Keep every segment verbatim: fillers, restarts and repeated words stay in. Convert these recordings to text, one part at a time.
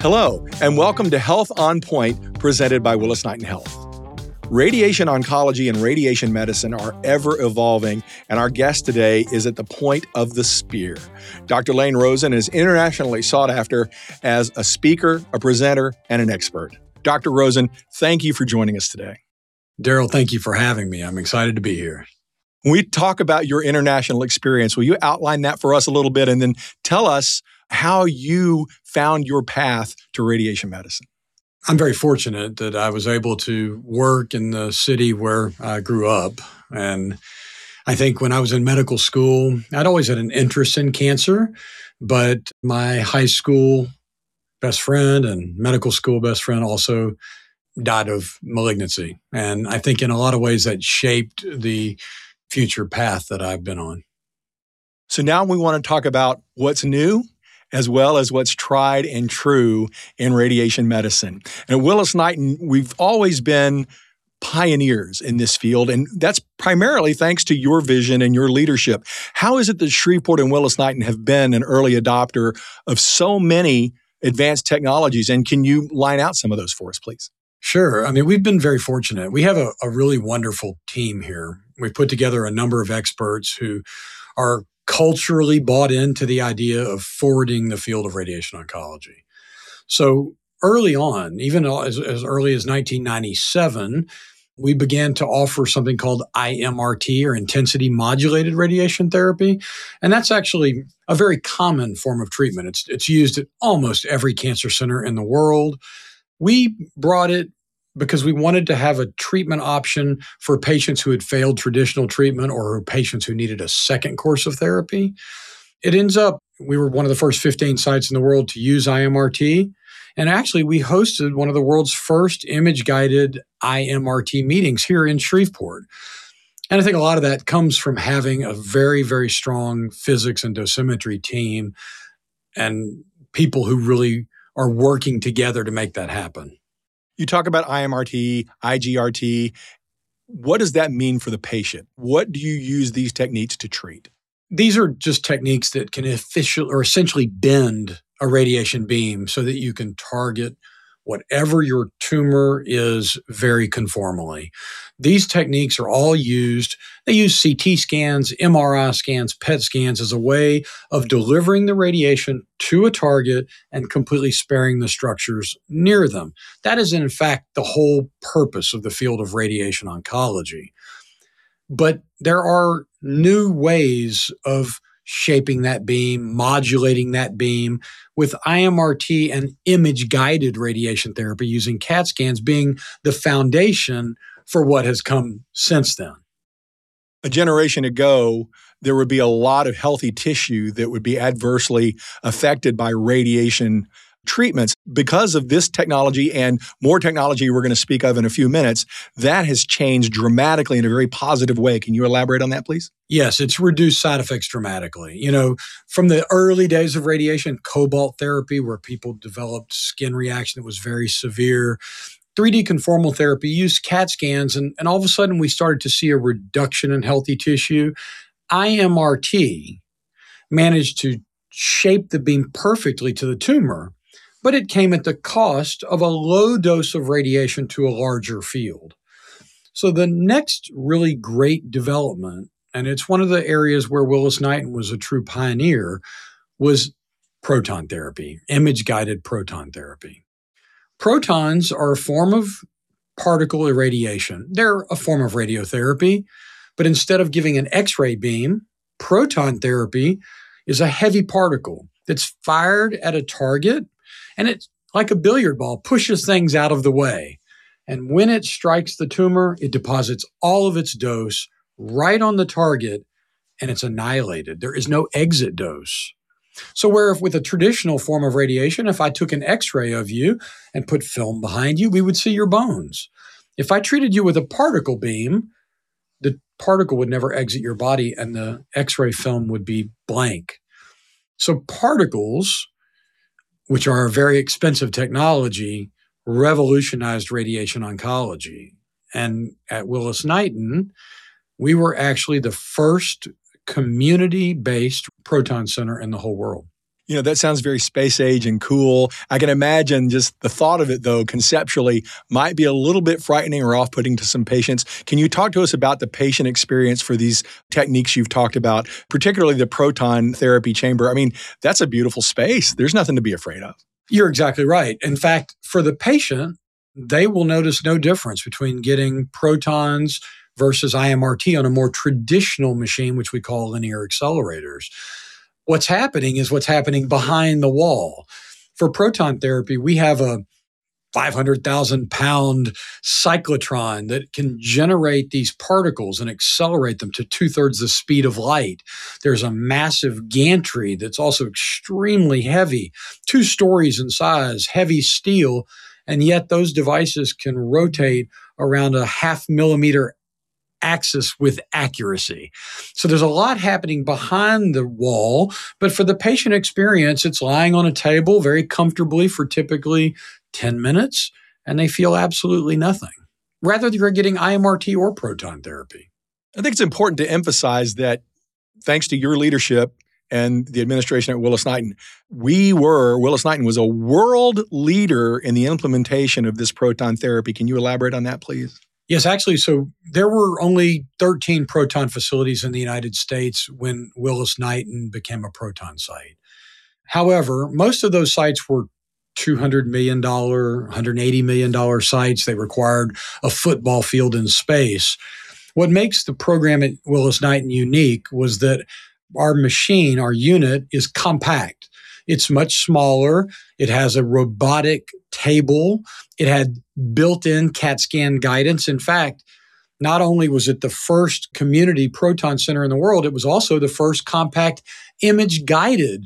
Hello, and welcome to Health on Point, presented by Willis-Knighton Health. Radiation oncology and radiation medicine are ever evolving, and our guest today is at the point of the spear. Doctor Lane Rosen is internationally sought after as a speaker, a presenter, and an expert. Doctor Rosen, thank you for joining us today. Daryl, thank you for having me. I'm excited to be here. When we talk about your international experience, will you outline that for us a little bit and then tell us how you found your path to radiation medicine? I'm very fortunate that I was able to work in the city where I grew up. And I think when I was in medical school, I'd always had an interest in cancer, but my high school best friend and medical school best friend also died of malignancy. And I think in a lot of ways that shaped the future path that I've been on. So now we want to talk about what's new as well as what's tried and true in radiation medicine. And at Willis-Knighton, we've always been pioneers in this field, and that's primarily thanks to your vision and your leadership. How is it that Shreveport and Willis-Knighton have been an early adopter of so many advanced technologies? And can you line out some of those for us, please? Sure. I mean, we've been very fortunate. We have a, a really wonderful team here. We've put together a number of experts who are culturally bought into the idea of forwarding the field of radiation oncology. So early on, even as, as early as nineteen ninety-seven, we began to offer something called I M R T, or intensity modulated radiation therapy. And that's actually a very common form of treatment. It's, it's used at almost every cancer center in the world. We brought it because we wanted to have a treatment option for patients who had failed traditional treatment or patients who needed a second course of therapy. It ends up, we were one of the first fifteen sites in the world to use I M R T. And actually, we hosted one of the world's first image-guided I M R T meetings here in Shreveport. And I think a lot of that comes from having a very, very strong physics and dosimetry team and people who really are working together to make that happen. You talk about I M R T, I G R T. What does that mean for the patient? What do you use these techniques to treat? These are just techniques that can officially or essentially bend a radiation beam so that you can target whatever your tumor is very conformally. These techniques are all used. They use C T scans, M R I scans, P E T scans as a way of delivering the radiation to a target and completely sparing the structures near them. That is, in fact, the whole purpose of the field of radiation oncology. But there are new ways of shaping that beam, modulating that beam with I M R T and image-guided radiation therapy using CAT scans being the foundation for what has come since then. A generation ago, there would be a lot of healthy tissue that would be adversely affected by radiation treatments. Because of this technology and more technology we're going to speak of in a few minutes, that has changed dramatically in a very positive way. Can you elaborate on that, please? Yes, it's reduced side effects dramatically. You know, from the early days of radiation, cobalt therapy, where people developed skin reaction that was very severe, three D conformal therapy used CAT scans, and, and all of a sudden we started to see a reduction in healthy tissue. I M R T managed to shape the beam perfectly to the tumor, but it came at the cost of a low dose of radiation to a larger field. So the next really great development, and it's one of the areas where Willis-Knighton was a true pioneer, was proton therapy, image-guided proton therapy. Protons are a form of particle irradiation. They're a form of radiotherapy, but instead of giving an X-ray beam, proton therapy is a heavy particle that's fired at a target, and it's like a billiard ball, pushes things out of the way. And when it strikes the tumor, it deposits all of its dose right on the target, and it's annihilated. There is no exit dose. So where if with a traditional form of radiation, if I took an X-ray of you and put film behind you, we would see your bones. If I treated you with a particle beam, the particle would never exit your body and the X-ray film would be blank. So particles, which are a very expensive technology, revolutionized radiation oncology. And at Willis-Knighton, we were actually the first community-based proton center in the whole world. You know, that sounds very space age and cool. I can imagine just the thought of it, though, conceptually might be a little bit frightening or off-putting to some patients. Can you talk to us about the patient experience for these techniques you've talked about, particularly the proton therapy chamber? I mean, that's a beautiful space. There's nothing to be afraid of. You're exactly right. In fact, for the patient, they will notice no difference between getting protons versus I M R T on a more traditional machine, which we call linear accelerators. What's happening is what's happening behind the wall. For proton therapy, we have a five hundred thousand pound cyclotron that can generate these particles and accelerate them to two-thirds the speed of light. There's a massive gantry that's also extremely heavy, two stories in size, heavy steel, and yet those devices can rotate around a half millimeter axis with accuracy. So there's a lot happening behind the wall, but for the patient experience, it's lying on a table very comfortably for typically ten minutes, and they feel absolutely nothing. Rather, they're getting I M R T or proton therapy. I think it's important to emphasize that thanks to your leadership and the administration at Willis-Knighton, we were, Willis-Knighton was a world leader in the implementation of this proton therapy. Can you elaborate on that, please? Yes, actually, so there were only thirteen proton facilities in the United States when Willis-Knighton became a proton site. However, most of those sites were two hundred million dollars, one hundred eighty million dollars sites. They required a football field in space. What makes the program at Willis-Knighton unique was that our machine, our unit, is compact. It's much smaller. It has a robotic table. It had built-in CAT scan guidance. In fact, not only was it the first community proton center in the world, it was also the first compact image-guided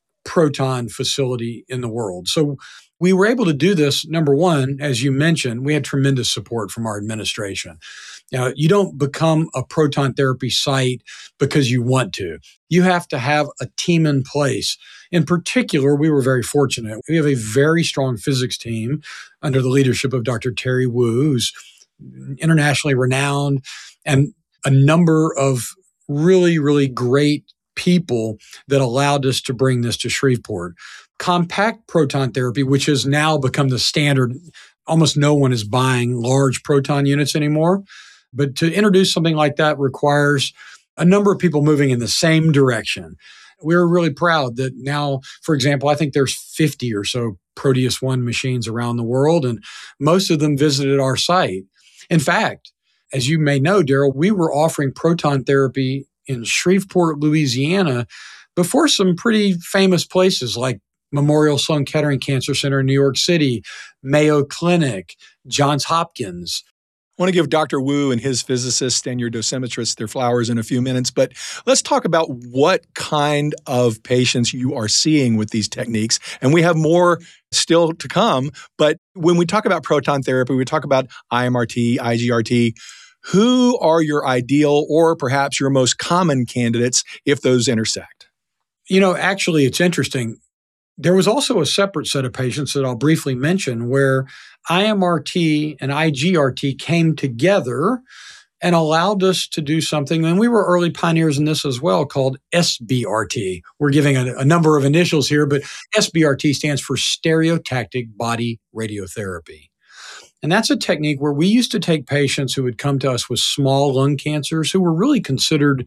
proton facility in the world. So we were able to do this, number one, as you mentioned, we had tremendous support from our administration. Now, you don't become a proton therapy site because you want to. You have to have a team in place. In particular, we were very fortunate. We have a very strong physics team under the leadership of Doctor Terry Wu, who's internationally renowned, and a number of really, really great people that allowed us to bring this to Shreveport. Compact proton therapy, which has now become the standard, almost no one is buying large proton units anymore. But to introduce something like that requires a number of people moving in the same direction. We're really proud that now, for example, I think there's fifty or so Proteus One machines around the world, and most of them visited our site. In fact, as you may know, Daryl, we were offering proton therapy in Shreveport, Louisiana, before some pretty famous places like Memorial Sloan Kettering Cancer Center in New York City, Mayo Clinic, Johns Hopkins. I want to give Doctor Wu and his physicist and your dosimetrist their flowers in a few minutes, but let's talk about what kind of patients you are seeing with these techniques. And we have more still to come, but when we talk about proton therapy, we talk about I M R T, I G R T. Who are your ideal or perhaps your most common candidates if those intersect? You know, actually, it's interesting. There was also a separate set of patients that I'll briefly mention where I M R T and I G R T came together and allowed us to do something, and we were early pioneers in this as well, called S B R T. We're giving a, a number of initials here, but S B R T stands for stereotactic body radiotherapy. And that's a technique where we used to take patients who would come to us with small lung cancers who were really considered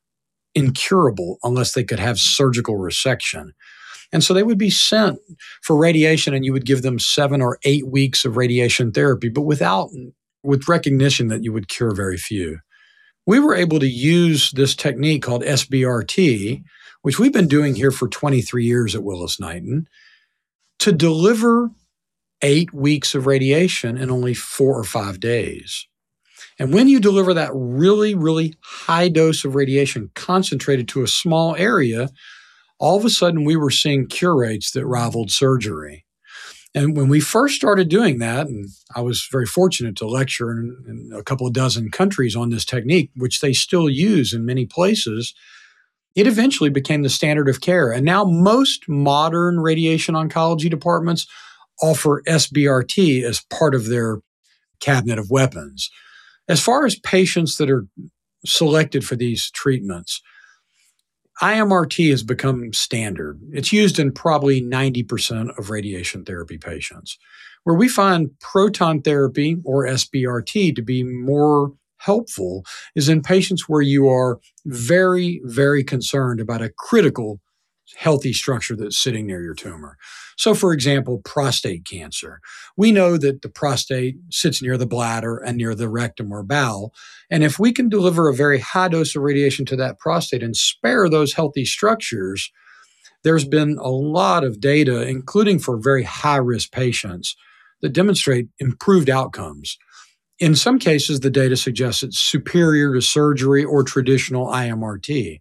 incurable unless they could have surgical resection. And so they would be sent for radiation, and you would give them seven or eight weeks of radiation therapy, but without, with recognition that you would cure very few. We were able to use this technique called S B R T, which we've been doing here for twenty-three years at Willis-Knighton, to deliver eight weeks of radiation in only four or five days. And when you deliver that really, really high dose of radiation concentrated to a small area, all of a sudden we were seeing cure rates that rivaled surgery. And when we first started doing that, and I was very fortunate to lecture in, in a couple of dozen countries on this technique, which they still use in many places, it eventually became the standard of care. And now most modern radiation oncology departments offer S B R T as part of their cabinet of weapons. As far as patients that are selected for these treatments, I M R T has become standard. It's used in probably ninety percent of radiation therapy patients. Where we find proton therapy or S B R T to be more helpful is in patients where you are very, very concerned about a critical healthy structure that's sitting near your tumor. So, for example, prostate cancer. We know that the prostate sits near the bladder and near the rectum or bowel. And if we can deliver a very high dose of radiation to that prostate and spare those healthy structures, there's been a lot of data, including for very high-risk patients, that demonstrate improved outcomes. In some cases, the data suggests it's superior to surgery or traditional I M R T.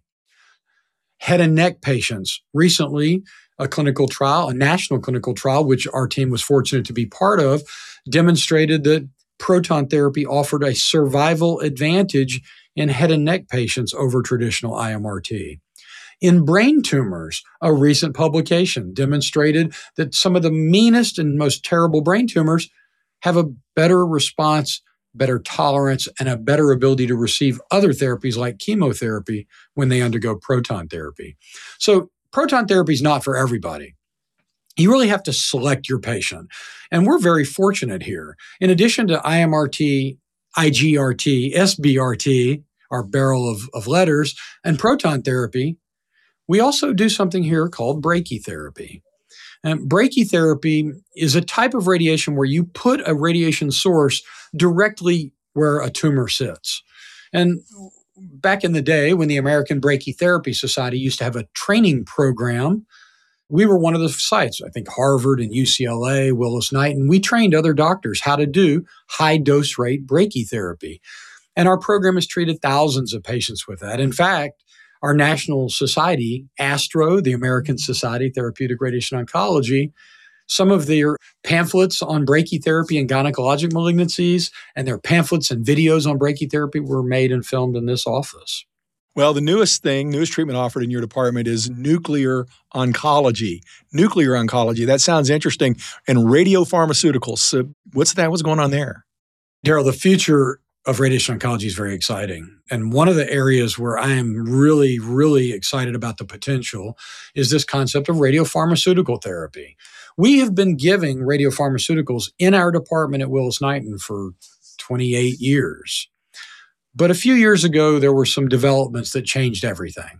Head and neck patients. Recently, a clinical trial, a national clinical trial, which our team was fortunate to be part of, demonstrated that proton therapy offered a survival advantage in head and neck patients over traditional I M R T. In brain tumors, a recent publication demonstrated that some of the meanest and most terrible brain tumors have a better response, better tolerance, and a better ability to receive other therapies like chemotherapy when they undergo proton therapy. So proton therapy is not for everybody. You really have to select your patient. And we're very fortunate here. In addition to I M R T, I G R T, S B R T, our barrel of, of letters, and proton therapy, we also do something here called brachytherapy. And brachytherapy is a type of radiation where you put a radiation source directly where a tumor sits. And back in the day when the American Brachytherapy Society used to have a training program, we were one of the sites. I think Harvard and U C L A, Willis-Knighton, we trained other doctors how to do high dose rate brachytherapy. And our program has treated thousands of patients with that. In fact, our national society, ASTRO, the American Society of Therapeutic Radiation Oncology, some of their pamphlets on brachytherapy and gynecologic malignancies and their pamphlets and videos on brachytherapy were made and filmed in this office. Well, the newest thing, newest treatment offered in your department is nuclear oncology. Nuclear oncology, that sounds interesting. And radiopharmaceuticals. So what's that? What's going on there? Daryl, the future of radiation oncology is very exciting. And one of the areas where I am really, really excited about the potential is this concept of radiopharmaceutical therapy. We have been giving radiopharmaceuticals in our department at Willis-Knighton for twenty-eight years. But a few years ago, there were some developments that changed everything.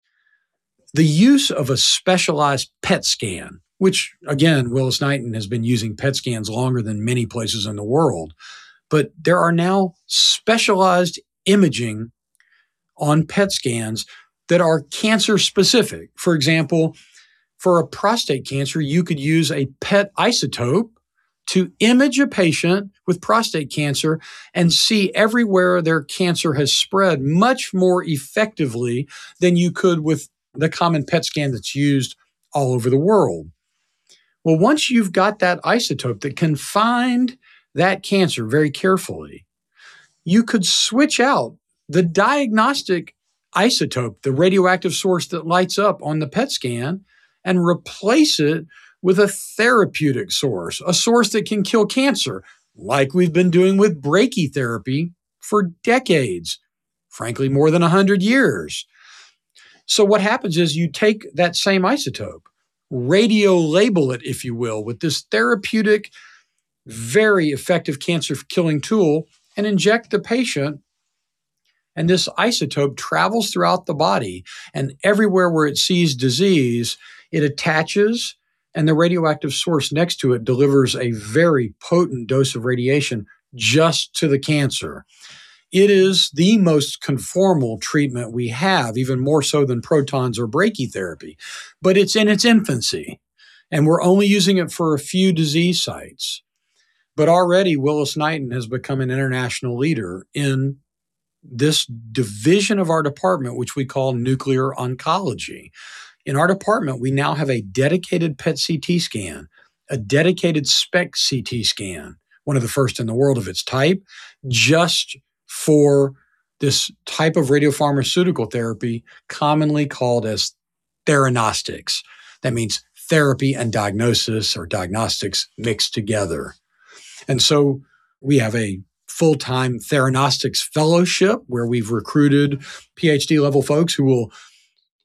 The use of a specialized P E T scan, which again, Willis-Knighton has been using P E T scans longer than many places in the world. But there are now specialized imaging on P E T scans that are cancer specific. For example, for a prostate cancer, you could use a P E T isotope to image a patient with prostate cancer and see everywhere their cancer has spread much more effectively than you could with the common P E T scan that's used all over the world. Well, once you've got that isotope that can find that cancer very carefully, you could switch out the diagnostic isotope, the radioactive source that lights up on the P E T scan, and replace it with a therapeutic source, a source that can kill cancer, like we've been doing with brachytherapy for decades, frankly, more than one hundred years. So what happens is you take that same isotope, radio label it, if you will, with this therapeutic, very effective cancer-killing tool, and inject the patient. And this isotope travels throughout the body, and everywhere where it sees disease, it attaches, and the radioactive source next to it delivers a very potent dose of radiation just to the cancer. It is the most conformal treatment we have, even more so than protons or brachytherapy. But it's in its infancy, and we're only using it for a few disease sites. But already Willis-Knighton has become an international leader in this division of our department, which we call nuclear oncology. In our department, we now have a dedicated P E T C T scan, a dedicated SPECT C T scan, one of the first in the world of its type, just for this type of radiopharmaceutical therapy commonly called as theranostics. That means therapy and diagnosis or diagnostics mixed together. And so we have a full-time theranostics fellowship where we've recruited PhD level folks who will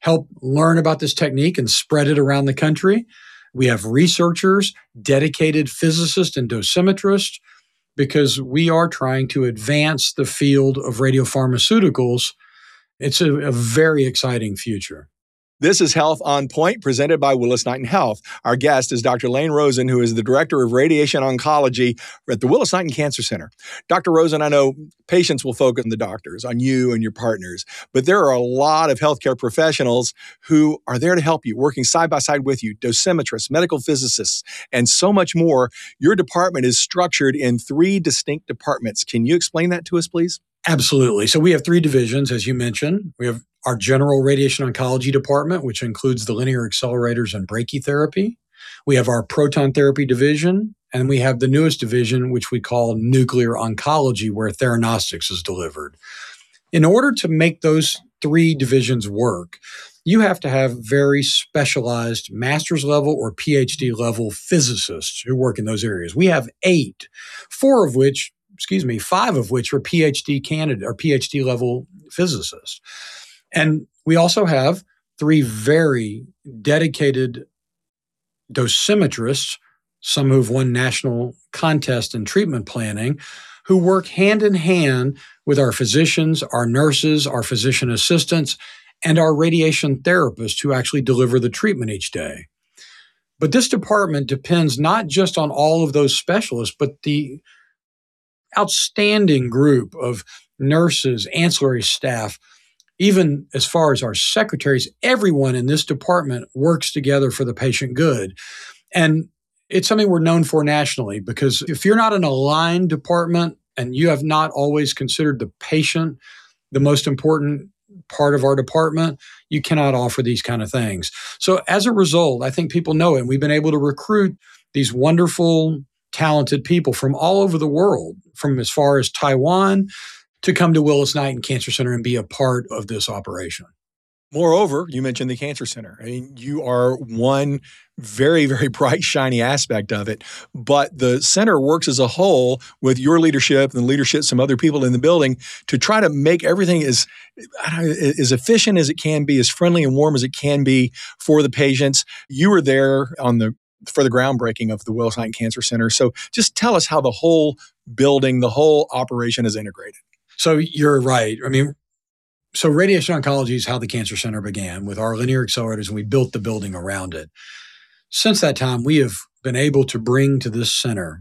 help learn about this technique and spread it around the country. We have researchers, dedicated physicists and dosimetrists, because we are trying to advance the field of radiopharmaceuticals. It's a, a very exciting future. This is Health on Point, presented by Willis Knighton Health. Our guest is Doctor Lane Rosen, who is the Director of Radiation Oncology at the Willis Knighton Cancer Center. Doctor Rosen, I know patients will focus on the doctors, on you and your partners, but there are a lot of healthcare professionals who are there to help you, working side by side with you, dosimetrists, medical physicists, and so much more. Your department is structured in three distinct departments. Can you explain that to us, please? Absolutely. So we have three divisions, as you mentioned. We have our general radiation oncology department, which includes the linear accelerators and brachytherapy. We have our proton therapy division, and we have the newest division, which we call nuclear oncology, where theranostics is delivered. In order to make those three divisions work, you have to have very specialized master's level or PhD level physicists who work in those areas. We have eight, four of which excuse me, five of which are PhD candidate or PhD level physicists. And we also have three very dedicated dosimetrists, some who've won national contests in treatment planning, who work hand in hand with our physicians, our nurses, our physician assistants, and our radiation therapists who actually deliver the treatment each day. But this department depends not just on all of those specialists, but the outstanding group of nurses, ancillary staff, even as far as our secretaries. Everyone in this department works together for the patient good. And it's something we're known for nationally, because if you're not an aligned department and you have not always considered the patient the most important part of our department, you cannot offer these kind of things. So as a result, I think people know it. And we've been able to recruit these wonderful, talented people from all over the world, from as far as Taiwan, to come to Willis Knighton Cancer Center and be a part of this operation. Moreover, you mentioned the Cancer Center. I mean, you are one very, very bright, shiny aspect of it, but the center works as a whole with your leadership and the leadership of some other people in the building to try to make everything as, I don't know, as efficient as it can be, as friendly and warm as it can be for the patients. You were there on the for the groundbreaking of the Willis Knighton Cancer Center. So just tell us how the whole building, the whole operation is integrated. So you're right. I mean, so radiation oncology is how the Cancer Center began, with our linear accelerators, and we built the building around it. Since that time, we have been able to bring to this center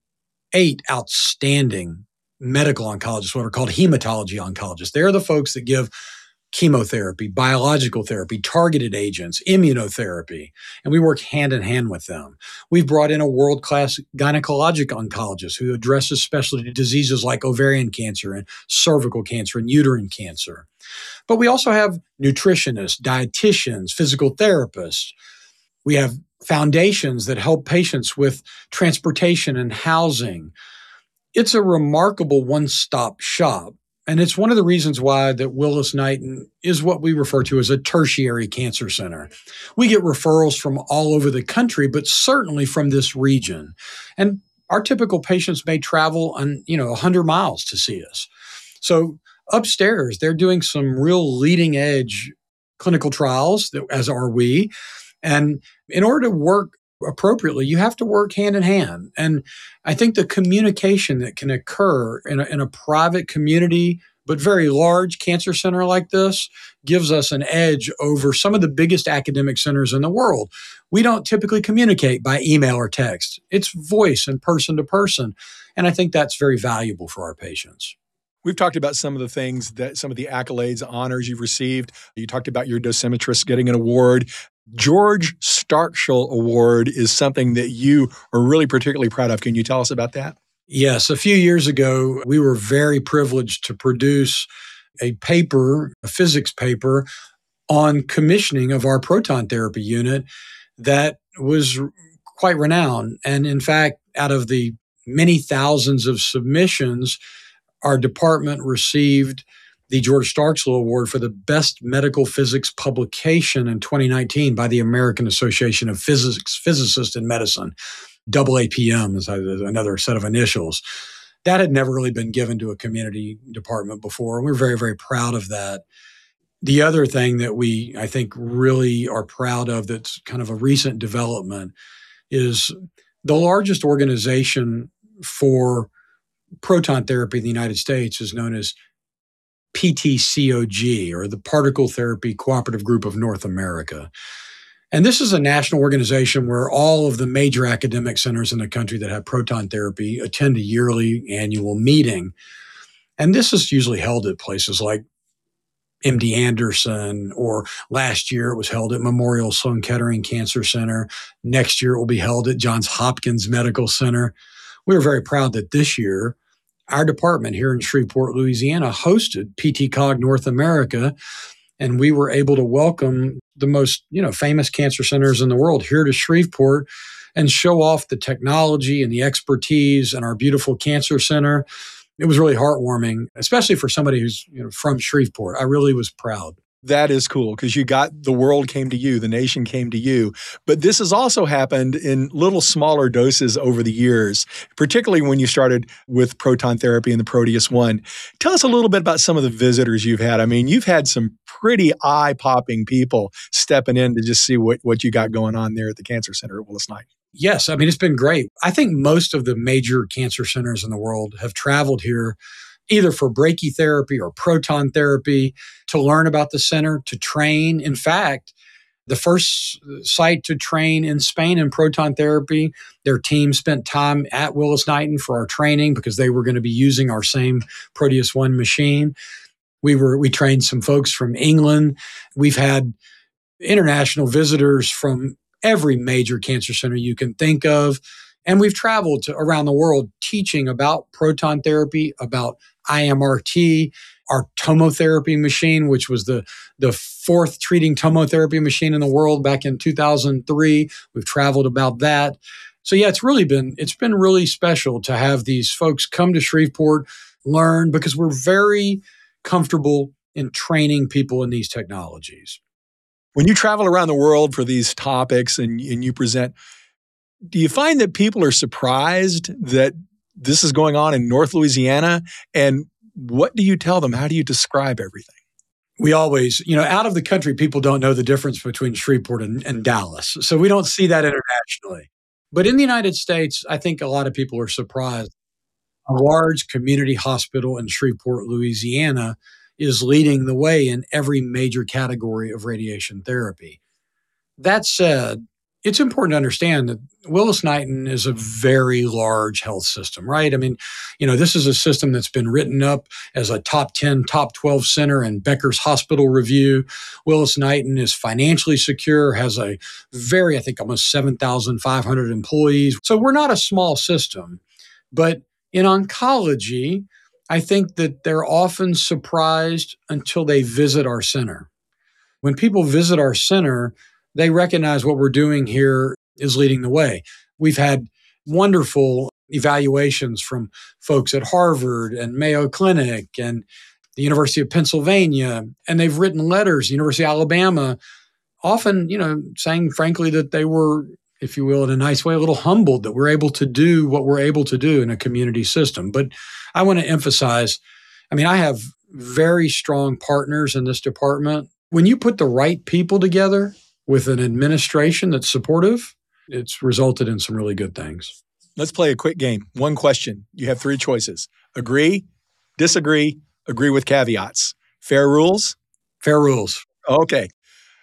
eight outstanding medical oncologists, what are called hematology oncologists. They're the folks that give chemotherapy, biological therapy, targeted agents, immunotherapy, and we work hand in hand with them. We've brought in a world-class gynecologic oncologist who addresses specialty diseases like ovarian cancer and cervical cancer and uterine cancer. But we also have nutritionists, dietitians, physical therapists. We have foundations that help patients with transportation and housing. It's a remarkable one-stop shop. And it's one of the reasons why that Willis Knighton is what we refer to as a tertiary cancer center. We get referrals from all over the country, but certainly from this region. And our typical patients may travel on, you know, one hundred miles to see us. So upstairs, they're doing some real leading edge clinical trials, as are we. And in order to work appropriately, you have to work hand in hand. And I think the communication that can occur in a, in a private community, but very large cancer center like this, gives us an edge over some of the biggest academic centers in the world. We don't typically communicate by email or text. It's voice and person to person. And I think that's very valuable for our patients. We've talked about some of the things that some of the accolades, honors you've received. You talked about your dosimetrist getting an award. George Starkshall Award is something that you are really particularly proud of. Can you tell us about that? Yes. A few years ago, we were very privileged to produce a paper, a physics paper, on commissioning of our proton therapy unit that was quite renowned. And in fact, out of the many thousands of submissions, our department received the George Starkshall Award for the best medical physics publication in twenty nineteen by the American Association of Physics, Physicists in Medicine. double A P M is another set of initials. That had never really been given to a community department before. And we're very, very proud of that. The other thing that we, I think, really are proud of that's kind of a recent development is the largest organization for proton therapy in the United States is known as P T C O G, or the Particle Therapy Cooperative Group of North America. And this is a national organization where all of the major academic centers in the country that have proton therapy attend a yearly annual meeting. And this is usually held at places like M D Anderson, or last year it was held at Memorial Sloan Kettering Cancer Center. Next year it will be held at Johns Hopkins Medical Center. We are very proud that this year our department here in Shreveport, Louisiana, hosted P T C O G North America, and we were able to welcome the most, you know, famous cancer centers in the world here to Shreveport and show off the technology and the expertise in our beautiful cancer center. It was really heartwarming, especially for somebody who's, you know, from Shreveport. I really was proud. That is cool because you got the world came to you, the nation came to you. But this has also happened in little smaller doses over the years, particularly when you started with proton therapy and the Proteus One. Tell us a little bit about some of the visitors you've had. I mean, you've had some pretty eye-popping people stepping in to just see what, what you got going on there at the Cancer Center at Willis-Knighton. Yes, I mean, it's been great. I think most of the major cancer centers in the world have traveled here either for brachytherapy or proton therapy, to learn about the center, to train. In fact, the first site to train in Spain in proton therapy, their team spent time at Willis-Knighton for our training because they were going to be using our same Proteus One machine. We were we trained some folks from England. We've had international visitors from every major cancer center you can think of. And we've traveled to around the world teaching about proton therapy, about I M R T, our tomotherapy machine, which was the, the fourth treating tomotherapy machine in the world back in two thousand three. We've traveled about that. So yeah, it's really been, it's been really special to have these folks come to Shreveport, learn, because we're very comfortable in training people in these technologies. When you travel around the world for these topics and, and you present, do you find that people are surprised that this is going on in North Louisiana? And what do you tell them? How do you describe everything? We always, you know, out of the country, people don't know the difference between Shreveport and, and Dallas. So we don't see that internationally. But in the United States, I think a lot of people are surprised. A large community hospital in Shreveport, Louisiana, is leading the way in every major category of radiation therapy. That said, it's important to understand that Willis-Knighton is a very large health system, right? I mean, you know, this is a system that's been written up as a top ten, top twelve center in Becker's Hospital Review. Willis-Knighton is financially secure, has a very, I think, almost seven thousand five hundred employees. So we're not a small system. But in oncology, I think that they're often surprised until they visit our center. When people visit our center, they recognize what we're doing here is leading the way. We've had wonderful evaluations from folks at Harvard and Mayo Clinic and the University of Pennsylvania, and they've written letters, University of Alabama, often, you know, saying frankly that they were, if you will, in a nice way, a little humbled that we're able to do what we're able to do in a community system. But I want to emphasize, I mean, I have very strong partners in this department. When you put the right people together with an administration that's supportive, it's resulted in some really good things. Let's play a quick game. One question. You have three choices. Agree, disagree, agree with caveats. Fair rules? Fair rules. Okay.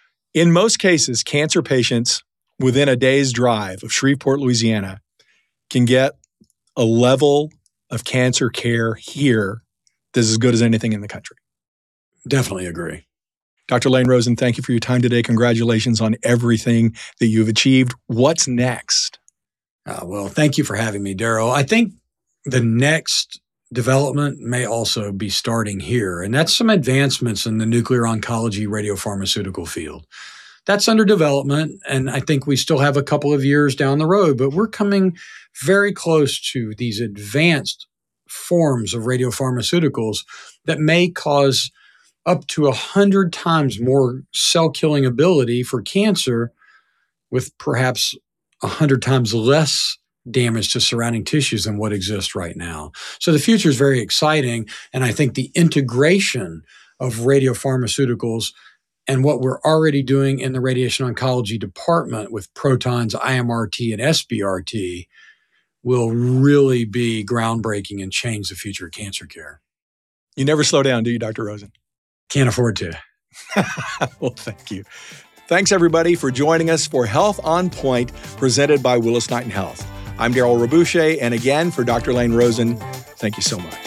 In most cases, cancer patients within a day's drive of Shreveport, Louisiana, can get a level of cancer care here that's as good as anything in the country. Definitely agree. Doctor Lane Rosen, thank you for your time today. Congratulations on everything that you've achieved. What's next? Uh, well, thank you for having me, Daryl. I think the next development may also be starting here, and that's some advancements in the nuclear oncology radiopharmaceutical field. That's under development, and I think we still have a couple of years down the road, but we're coming very close to these advanced forms of radiopharmaceuticals that may cause up to one hundred times more cell-killing ability for cancer with perhaps one hundred times less damage to surrounding tissues than what exists right now. So the future is very exciting, and I think the integration of radiopharmaceuticals. And what we're already doing in the radiation oncology department with protons, I M R T, and S B R T will really be groundbreaking and change the future of cancer care. You never slow down, do you, Doctor Rosen? Can't afford to. Well, thank you. Thanks, everybody, for joining us for Health on Point, presented by Willis Knighton Health. I'm Daryl Rabouche, and again, for Doctor Lane Rosen, thank you so much.